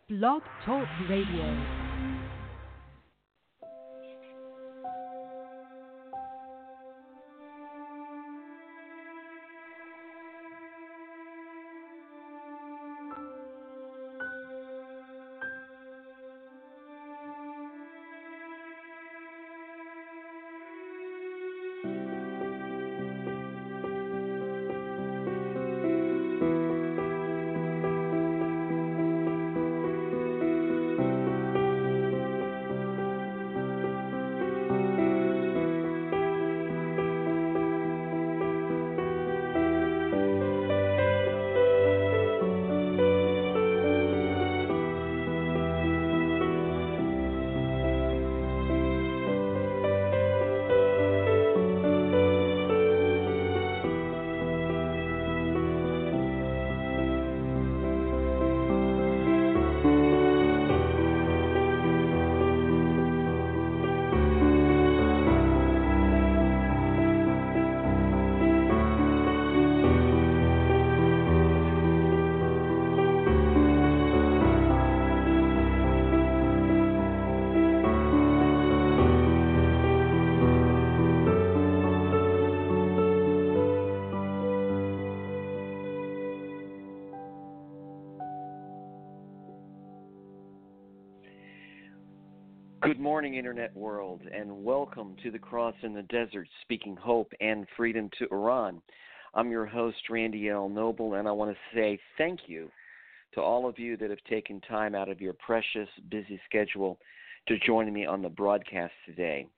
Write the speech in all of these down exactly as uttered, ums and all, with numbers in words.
Blog Talk Radio. Good morning, Internet world, and welcome to the Cross in the Desert, speaking hope and freedom to Iran. I'm your host, Randy L. Noble, and I want to say thank you to all of you that have taken time out of your precious, busy schedule to join me on the broadcast today.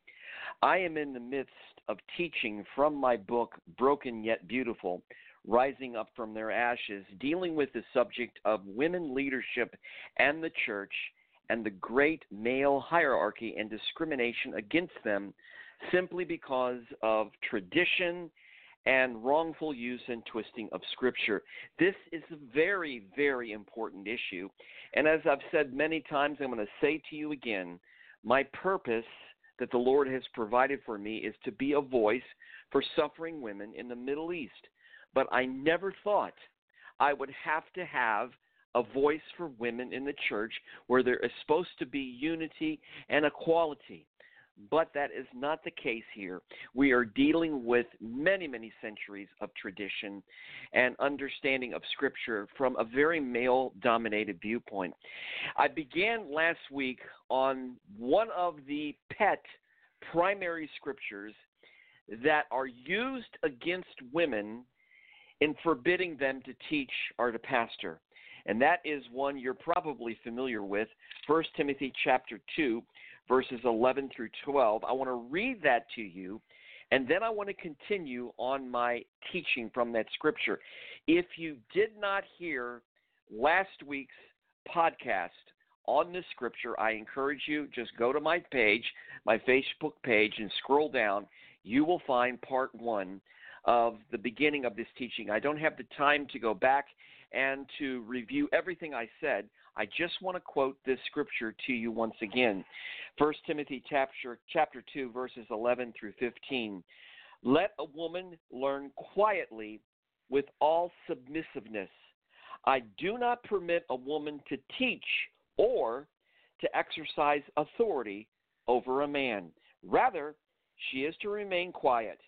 I am in the midst of teaching from my book, Broken Yet Beautiful, Rising Up from Their Ashes, dealing with the subject of women leadership and the church, and the great male hierarchy and discrimination against them simply because of tradition and wrongful use and twisting of Scripture. This is a very, very important issue. And as I've said many times, I'm going to say to you again, my purpose that the Lord has provided for me is to be a voice for suffering women in the Middle East. But I never thought I would have to have a voice for women in the church where there is supposed to be unity and equality. But that is not the case here. We are dealing with many, many centuries of tradition and understanding of Scripture from a very male-dominated viewpoint. I began last week on one of the pet primary Scriptures that are used against women in forbidding them to teach or to pastor. And that is one you're probably familiar with, First Timothy chapter two, verses eleven through twelve. I want to read that to you, and then I want to continue on my teaching from that scripture. If you did not hear last week's podcast on this scripture, I encourage you, just go to my page, my Facebook page, and scroll down. You will find part one of the beginning of this teaching. I don't have the time to go back and to review everything I said. I just want to quote this scripture to you once again. First Timothy chapter, chapter two, verses eleven through fifteen. Let a woman learn quietly with all submissiveness. I do not permit a woman to teach or to exercise authority over a man. Rather, she is to remain quiet.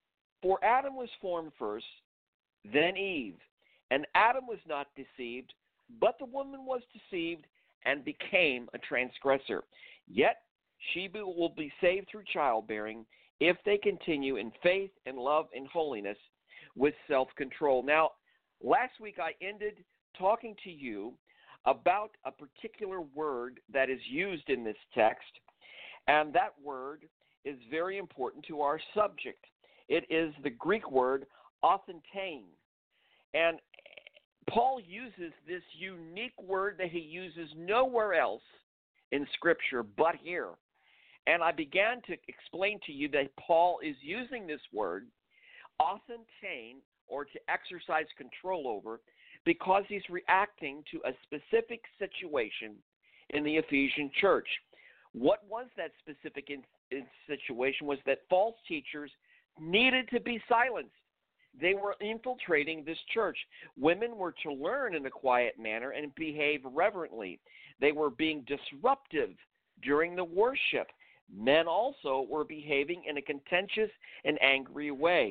For Adam was formed first, then Eve. And Adam was not deceived, but the woman was deceived and became a transgressor. Yet she will be saved through childbearing if they continue in faith and love and holiness with self-control. Now, last week I ended talking to you about a particular word that is used in this text, and that word is very important to our subject. It is the Greek word authentane. And Paul uses this unique word that he uses nowhere else in Scripture but here. And I began to explain to you that Paul is using this word, authentane, or to exercise control over, because he's reacting to a specific situation in the Ephesian church. What was that specific in, in situation was that false teachers needed to be silenced. they were infiltrating this church. Women were to learn in a quiet manner and behave reverently. They were being disruptive during the worship. Men also were behaving in a contentious and angry way.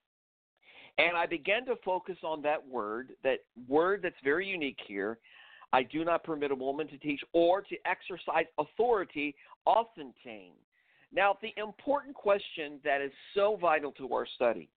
And I began to focus on that word, that word that's very unique here. I do not permit a woman to teach or to exercise authority, authentane. Now, the important question that is so vital to our study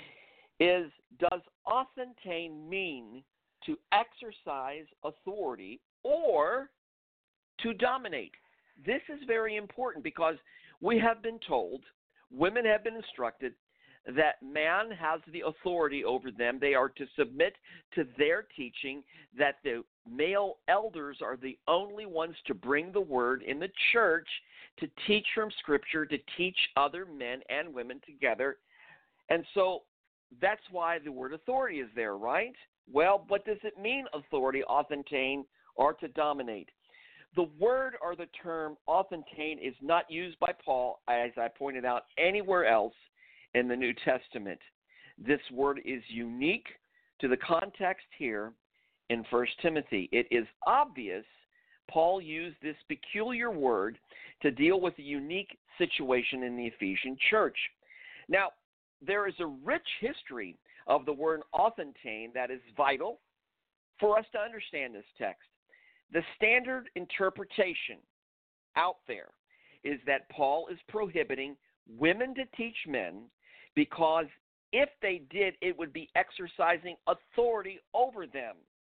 is, does authentane mean to exercise authority or to dominate? This is very important because we have been told, women have been instructed, that man has the authority over them. They are to submit to their teaching, that the male elders are the only ones to bring the word in the church, to teach from Scripture, to teach other men and women together. And so that's why the word authority is there, right? Well, what does it mean, authority, authentane, or to dominate? The word or the term authentane is not used by Paul, as I pointed out, anywhere else in the New Testament. This word is unique to the context here in First Timothy. It is obvious Paul used this peculiar word to deal with a unique situation in the Ephesian church. Now, there is a rich history of the word authentane that is vital for us to understand this text. The standard interpretation out there is that Paul is prohibiting women to teach men because if they did, it would be exercising authority over them.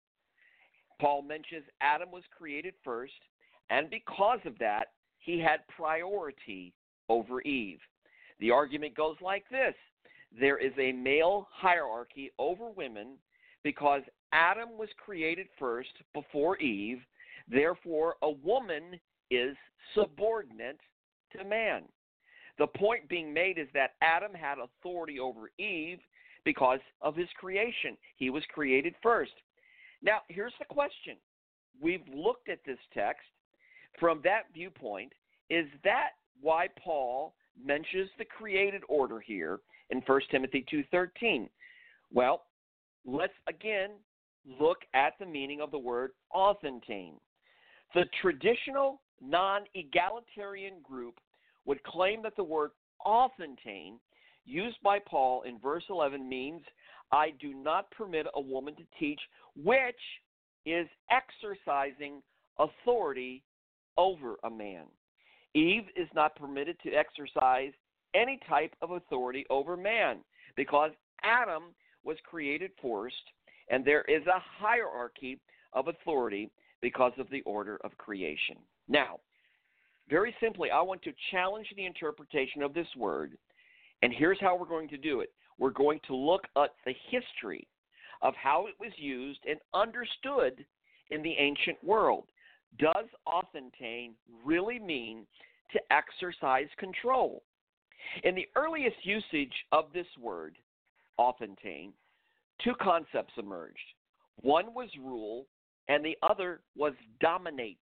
Paul mentions Adam was created first, and because of that, he had priority over Eve. The argument goes like this: there is a male hierarchy over women because Adam was created first before Eve, therefore a woman is subordinate to man. The point being made is that Adam had authority over Eve because of his creation. He was created first. Now, here's the question. We've looked at this text from that viewpoint. Is that why Paul mentions the created order here in First Timothy two thirteen? Well, let's again look at the meaning of the word authentane. The traditional non-egalitarian group would claim that the word authentane used by Paul in verse eleven means, I do not permit a woman to teach, which is exercising authority over a man. Eve is not permitted to exercise any type of authority over man because Adam was created first, and there is a hierarchy of authority because of the order of creation. Now, very simply, I want to challenge the interpretation of this word, and here's how we're going to do it. We're going to look at the history of how it was used and understood in the ancient world. Does authentane really mean to exercise control? In the earliest usage of this word, authentane, two concepts emerged. One was rule, and the other was dominate.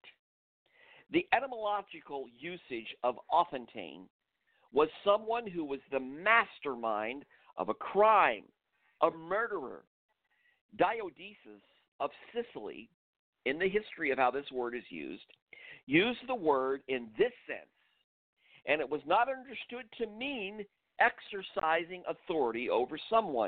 The etymological usage of authentane was someone who was the mastermind of a crime, a murderer. Dionysius of Sicily, in the history of how this word is used, used the word in this sense, and it was not understood to mean exercising authority over someone.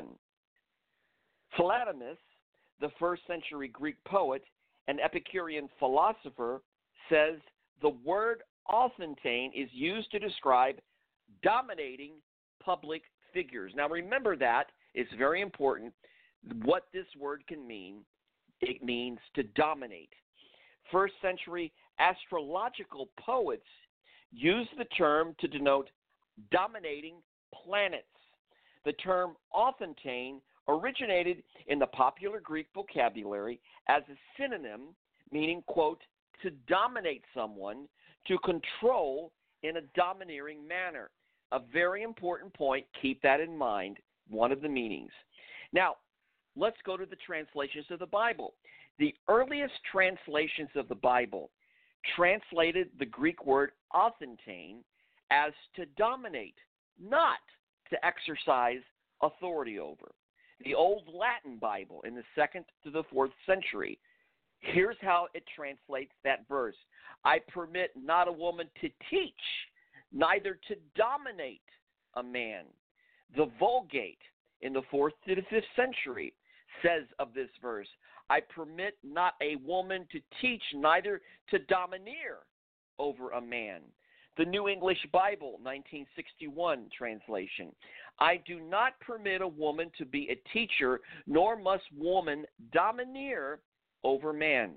Philademus, the first century Greek poet and Epicurean philosopher, says the word authentane is used to describe dominating public figures. Now remember that. It's very important what this word can mean. It means to dominate. First century astrological poets used the term to denote dominating planets. The term authentane originated in the popular Greek vocabulary as a synonym meaning, quote, to dominate someone, to control in a domineering manner. A very important point. Keep that in mind, one of the meanings. Now, let's go to the translations of the Bible. The earliest translations of the Bible translated the Greek word authentane as to dominate, not to exercise authority over. the Old Latin Bible in the second to the fourth century. Here's how it translates that verse. I permit not a woman to teach, neither to dominate a man. The Vulgate in the fourth to the fifth century says of this verse, I permit not a woman to teach, neither to domineer over a man. The New English Bible, nineteen sixty-one translation, I do not permit a woman to be a teacher, nor must woman domineer over man.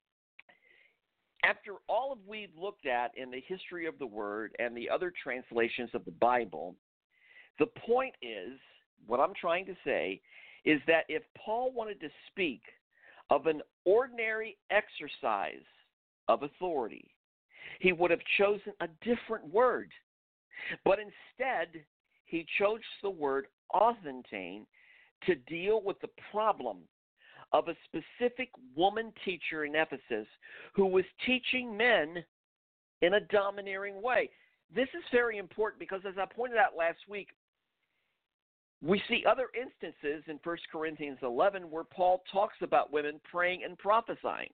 After all of we've looked at in the history of the word and the other translations of the Bible, the point is, what I'm trying to say, is that if Paul wanted to speak of an ordinary exercise of authority, he would have chosen a different word. But instead, he chose the word authentane to deal with the problem of a specific woman teacher in Ephesus who was teaching men in a domineering way. This is very important because, as I pointed out last week, we see other instances in First Corinthians eleven where Paul talks about women praying and prophesying.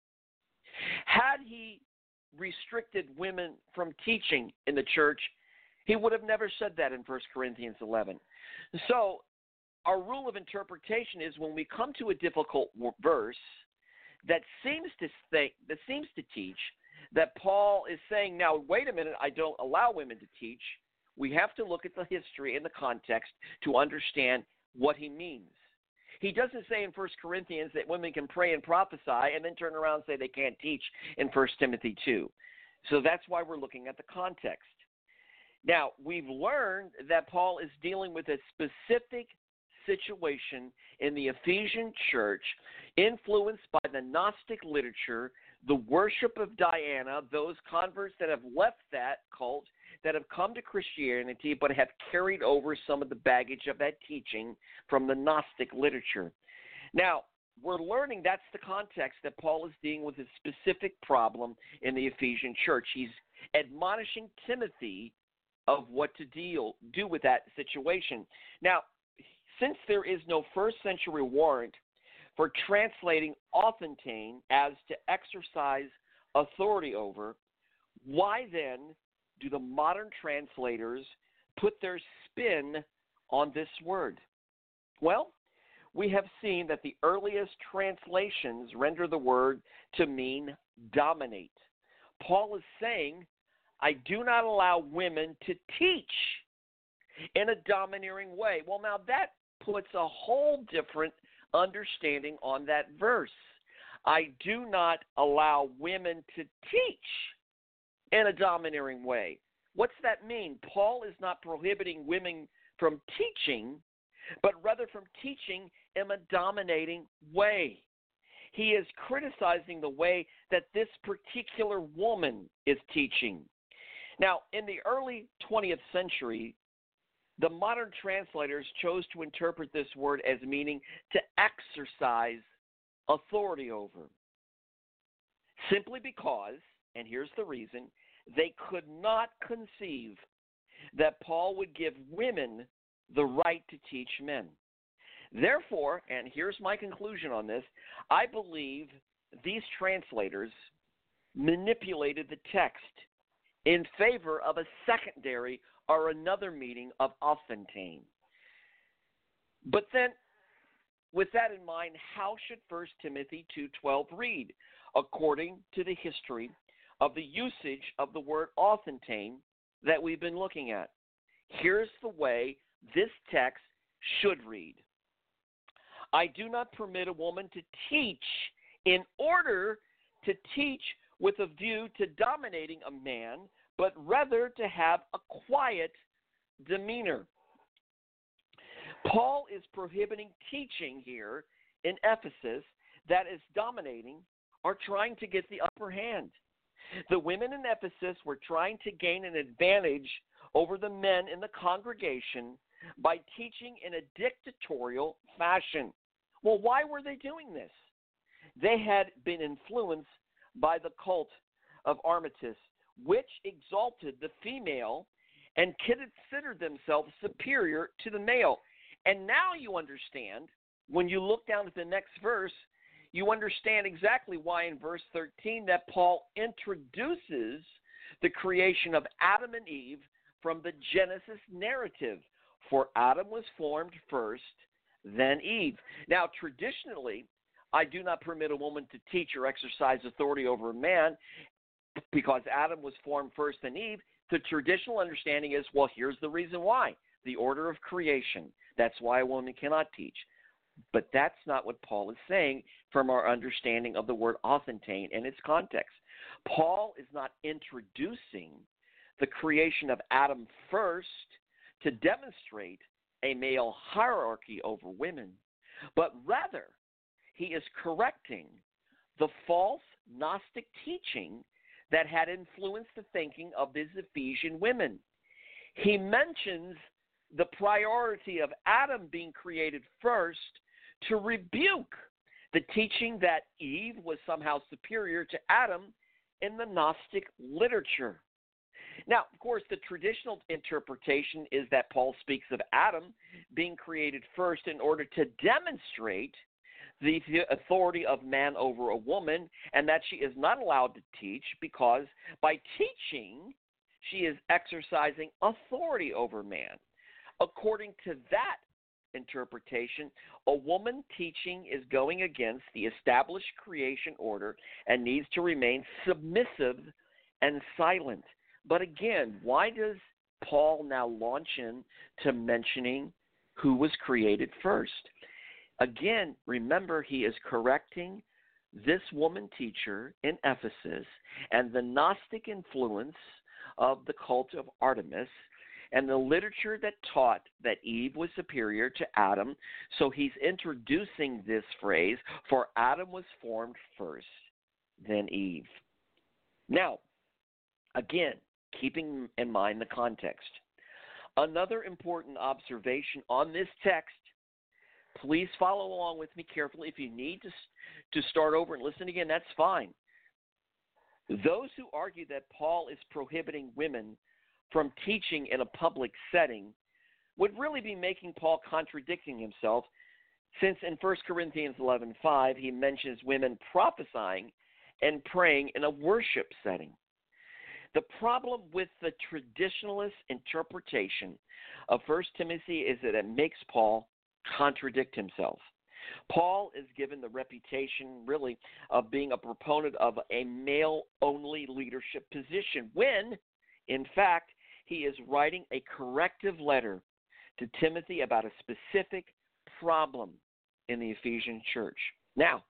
Had he restricted women from teaching in the church, he would have never said that in First Corinthians eleven. So our rule of interpretation is when we come to a difficult verse that seems to think, that seems to teach that Paul is saying, now, wait a minute, I don't allow women to teach, we have to look at the history and the context to understand what he means. He doesn't say in First Corinthians that women can pray and prophesy and then turn around and say they can't teach in First Timothy two. So that's why we're looking at the context. Now, we've learned that Paul is dealing with a specific situation in the Ephesian church influenced by the Gnostic literature, the worship of Diana, those converts that have left that cult, that have come to Christianity but have carried over some of the baggage of that teaching from the Gnostic literature. Now, we're learning that's the context that Paul is dealing with a specific problem in the Ephesian church. He's admonishing Timothy of what to deal do with that situation. Now, since there is no first century warrant for translating authentane as to exercise authority over, why then do the modern translators put their spin on this word? Well, we have seen that the earliest translations render the word to mean dominate. Paul is saying, I do not allow women to teach in a domineering way. Well, now that puts a whole different understanding on that verse. I do not allow women to teach in a domineering way. What's that mean? Paul is not prohibiting women from teaching, but rather from teaching in a dominating way. He is criticizing the way that this particular woman is teaching. Now, in the early twentieth century, the modern translators chose to interpret this word as meaning to exercise authority over, simply because, and here's the reason, they could not conceive that Paul would give women the right to teach men. Therefore, and here's my conclusion on this, I believe these translators manipulated the text in favor of a secondary or another meaning of authentane. But then, with that in mind, how should First Timothy two twelve read according to the history of the usage of the word authentane that we've been looking at? Here's the way this text should read. I do not permit a woman to teach in order to teach with a view to dominating a man, but rather to have a quiet demeanor. Paul is prohibiting teaching here in Ephesus that is dominating or trying to get the upper hand. The women in Ephesus were trying to gain an advantage over the men in the congregation by teaching in a dictatorial fashion. Well, why were they doing this? They had been influenced by the cult of Artemis, which exalted the female and considered themselves superior to the male. And now you understand, when you look down at the next verse, you understand exactly why in verse thirteen that Paul introduces the creation of Adam and Eve from the Genesis narrative. For Adam was formed first, then Eve. Now, traditionally, I do not permit a woman to teach or exercise authority over a man because Adam was formed first, then Eve. The traditional understanding is, well, here's the reason why. The order of creation. That's why a woman cannot teach. But that's not what Paul is saying from our understanding of the word authentane and its context. Paul is not introducing the creation of Adam first to demonstrate a male hierarchy over women, but rather he is correcting the false Gnostic teaching that had influenced the thinking of these Ephesian women. He mentions the priority of Adam being created first to rebuke the teaching that Eve was somehow superior to Adam in the Gnostic literature. Now, of course, the traditional interpretation is that Paul speaks of Adam being created first in order to demonstrate the authority of man over a woman, and that she is not allowed to teach because by teaching, she is exercising authority over man. According to that interpretation, a woman teaching is going against the established creation order and needs to remain submissive and silent. But again, why does Paul now launch in to mentioning who was created first? Again, remember, he is correcting this woman teacher in Ephesus and the Gnostic influence of the cult of Artemis and the literature that taught that Eve was superior to Adam. So he's introducing this phrase, for Adam was formed first, then Eve. Now, again, keeping in mind the context. Another important observation on this text, please follow along with me carefully. If you need to, to start over and listen again, that's fine. Those who argue that Paul is prohibiting women from teaching in a public setting would really be making Paul contradicting himself, since in First Corinthians eleven five he mentions women prophesying and praying in a worship setting. The problem with the traditionalist interpretation of First Timothy is that it makes Paul contradict himself. Paul is given the reputation, really, of being a proponent of a male-only leadership position when, in fact, he is writing a corrective letter to Timothy about a specific problem in the Ephesian church. Now,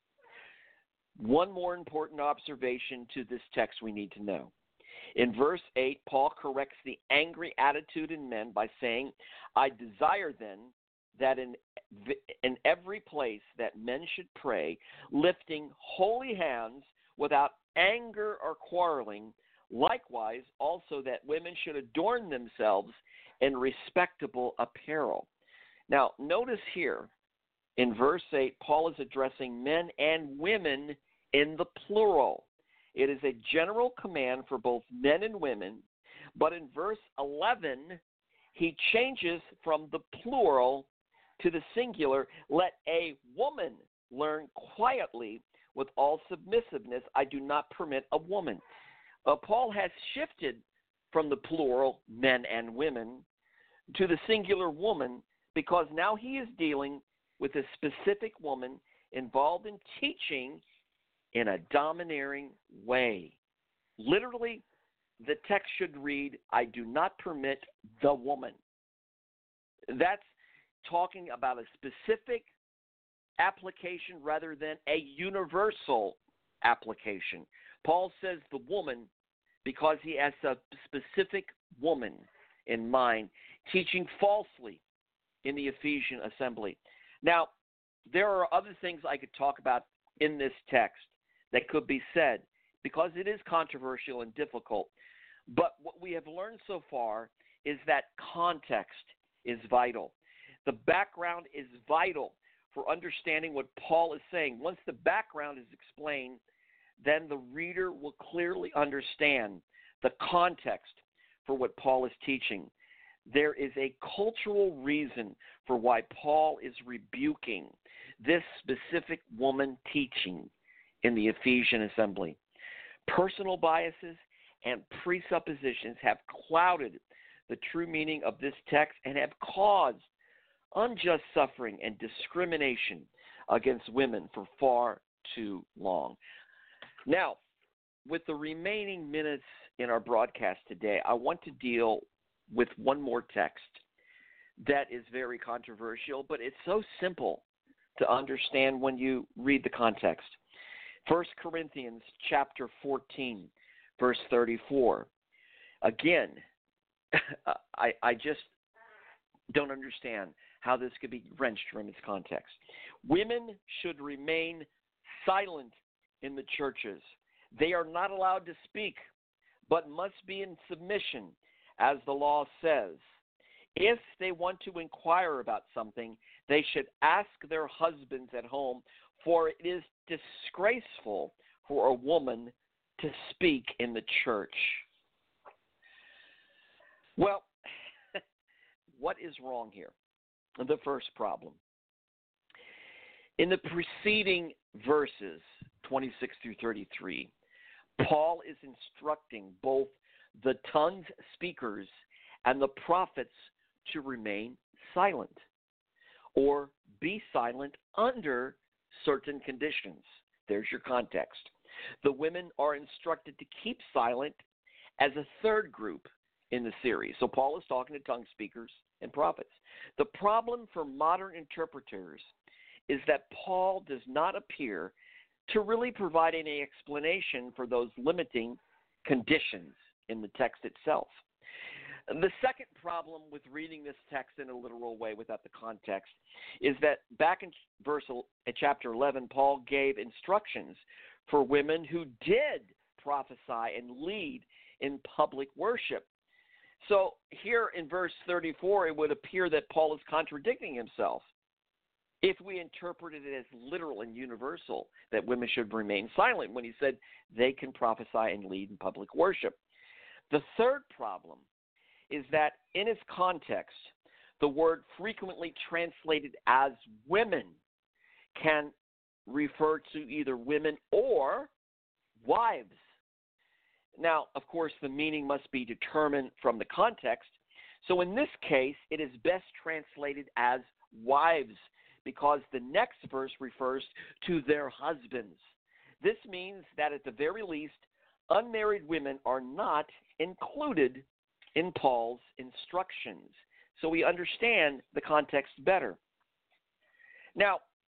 one more important observation to this text we need to know. In verse eight, Paul corrects the angry attitude in men by saying, I desire then that in, in every place that men should pray, lifting holy hands without anger or quarreling, likewise also that women should adorn themselves in respectable apparel. Now, notice here in verse eight, Paul is addressing men and women in the plural. It is a general command for both men and women, but in verse eleven, he changes from the plural to the singular. Let a woman learn quietly with all submissiveness. I do not permit a woman. Uh, Paul has shifted from the plural, men and women, to the singular woman, because now he is dealing with a specific woman involved in teaching in a domineering way. Literally, the text should read, I do not permit the woman. That's talking about a specific application rather than a universal application. Paul says the woman because he has a specific woman in mind, teaching falsely in the Ephesian assembly. Now, there are other things I could talk about in this text that could be said because it is controversial and difficult. But what we have learned so far is that context is vital. The background is vital for understanding what Paul is saying. Once the background is explained, then the reader will clearly understand the context for what Paul is teaching. there is a cultural reason for why Paul is rebuking this specific woman teaching in the Ephesian assembly. Personal biases and presuppositions have clouded the true meaning of this text and have caused unjust suffering and discrimination against women for far too long. Now, with the remaining minutes in our broadcast today, I want to deal with one more text that is very controversial, but it's so simple to understand when you read the context. First Corinthians chapter fourteen, verse thirty-four. Again, I, I just don't understand how this could be wrenched from its context. Women should remain silent in the churches. They are not allowed to speak, but must be in submission, as the law says. If they want to inquire about something, they should ask their husbands at home, for it is disgraceful for a woman to speak in the church. Well, what is wrong here? The first problem. In the preceding verses, twenty-six through thirty-three, Paul is instructing both the tongues speakers and the prophets to remain silent or be silent under certain conditions. There's your context. The women are instructed to keep silent as a third group in the series. So Paul is talking to tongue speakers and prophets. The problem for modern interpreters is that Paul does not appear to really provide any explanation for those limiting conditions in the text itself. The second problem with reading this text in a literal way without the context is that back in verse in chapter eleven, Paul gave instructions for women who did prophesy and lead in public worship. So here in verse thirty-four, it would appear that Paul is contradicting himself if we interpreted it as literal and universal, that women should remain silent when he said they can prophesy and lead in public worship. The third problem is that in its context, the word frequently translated as women can refer to either women or wives. Now, of course, the meaning must be determined from the context. So in this case, it is best translated as wives because the next verse refers to their husbands. This means that at the very least, unmarried women are not included in Paul's instructions. So we understand the context better. Now,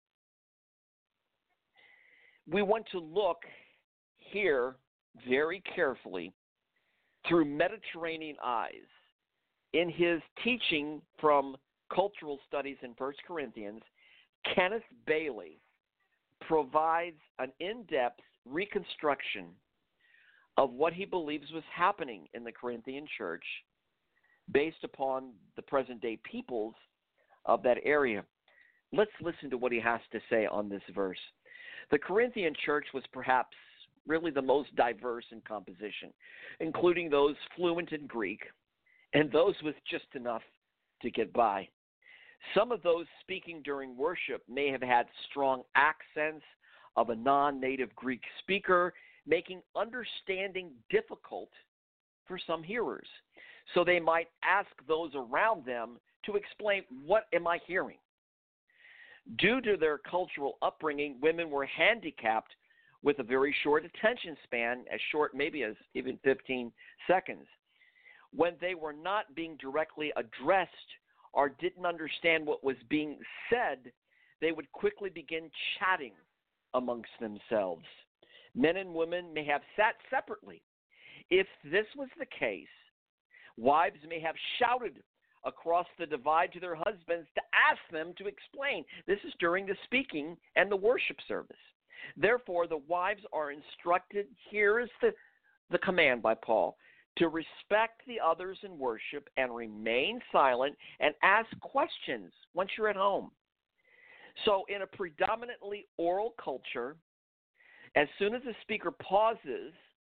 we want to look here very carefully through Mediterranean eyes in his teaching from Cultural Studies in First Corinthians. Kenneth Bailey provides an in-depth reconstruction of what he believes was happening in the Corinthian church based upon the present-day peoples of that area. Let's listen to what he has to say on this verse. The Corinthian church was perhaps really the most diverse in composition, including those fluent in Greek and those with just enough to get by. Some of those speaking during worship may have had strong accents of a non-native Greek speaker, making understanding difficult for some hearers. So they might ask those around them to explain, what am I hearing? Due to their cultural upbringing, women were handicapped with a very short attention span, as short maybe as even fifteen seconds. When they were not being directly addressed or didn't understand what was being said, they would quickly begin chatting amongst themselves. Men and women may have sat separately. If this was the case, wives may have shouted across the divide to their husbands to ask them to explain. This is during the speaking and the worship service. Therefore, the wives are instructed, here is the, the command by Paul, to respect the others in worship and remain silent and ask questions once you're at home. So in a predominantly oral culture, as soon as the speaker pauses,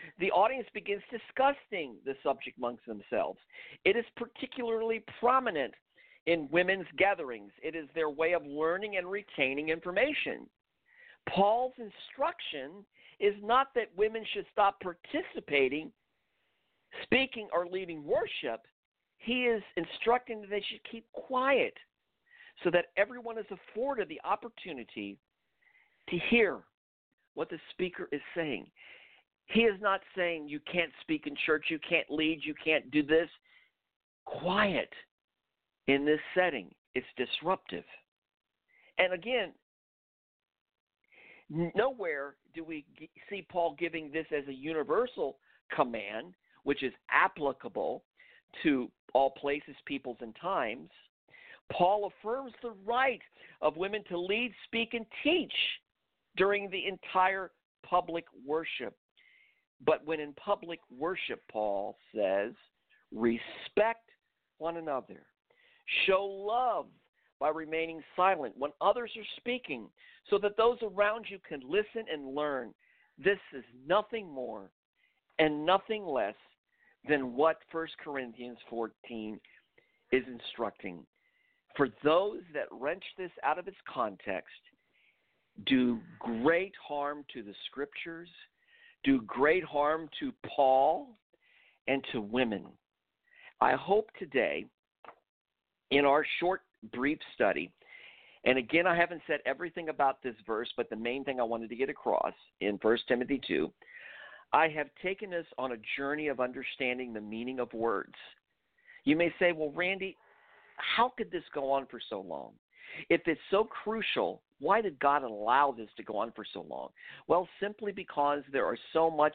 the audience begins discussing the subject amongst themselves. It is particularly prominent in women's gatherings. It is their way of learning and retaining information. Paul's instruction is not that women should stop participating, speaking, or leading worship. He is instructing that they should keep quiet so that everyone is afforded the opportunity to hear what the speaker is saying. He is not saying you can't speak in church, you can't lead, you can't do this. Quiet in this setting. It's disruptive. And again, nowhere do we see Paul giving this as a universal command, which is applicable to all places, peoples, and times. Paul affirms the right of women to lead, speak, and teach during the entire public worship. But when in public worship, Paul says, respect one another. Show love by remaining silent when others are speaking so that those around you can listen and learn. This is nothing more and nothing less than what First Corinthians fourteen is instructing. For those that wrench this out of its context do great harm to the Scriptures, do great harm to Paul and to women. I hope today, in our short, brief study, and again, I haven't said everything about this verse, but the main thing I wanted to get across in First Timothy two, I have taken us on a journey of understanding the meaning of words. You may say, well, Randy, how could this go on for so long? If it's so crucial, why did God allow this to go on for so long? Well, simply because there are so much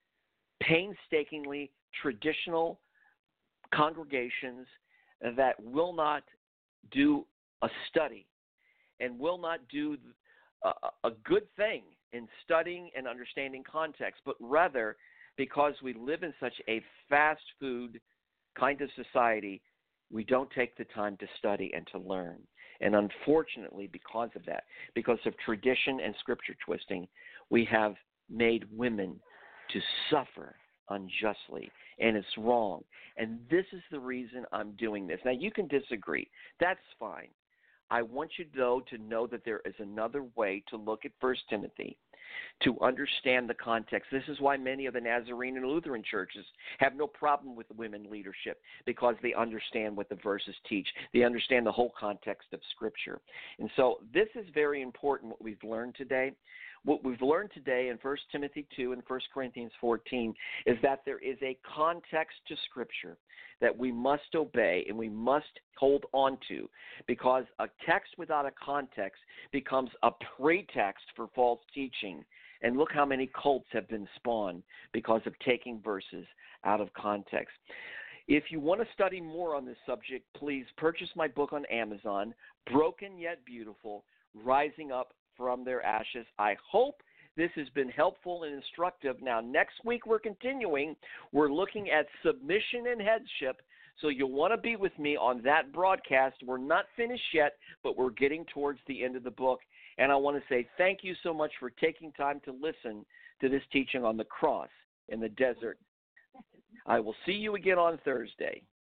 painstakingly traditional congregations that will not do a study and will not do a, a good thing in studying and understanding context, but rather because we live in such a fast food kind of society, we don't take the time to study and to learn. And unfortunately, because of that, because of tradition and scripture twisting, we have made women to suffer unjustly, and it's wrong. And this is the reason I'm doing this. Now, you can disagree. That's fine. I want you, though, to know that there is another way to look at First Timothy, to understand the context. This is why many of the Nazarene and Lutheran churches have no problem with women leadership, because they understand what the verses teach. They understand the whole context of Scripture. And so this is very important, what we've learned today. What we've learned today in First Timothy two and First Corinthians fourteen is that there is a context to Scripture that we must obey and we must hold on to, because a text without a context becomes a pretext for false teaching. And look how many cults have been spawned because of taking verses out of context. If you want to study more on this subject, please purchase my book on Amazon, Broken Yet Beautiful, Rising Up from Their Ashes. I hope this has been helpful and instructive. Now, next week we're continuing. We're looking at submission and headship, so you'll want to be with me on that broadcast. We're not finished yet, but we're getting towards the end of the book. And I want to say thank you so much for taking time to listen to this teaching on the cross in the desert. I will see you again on Thursday.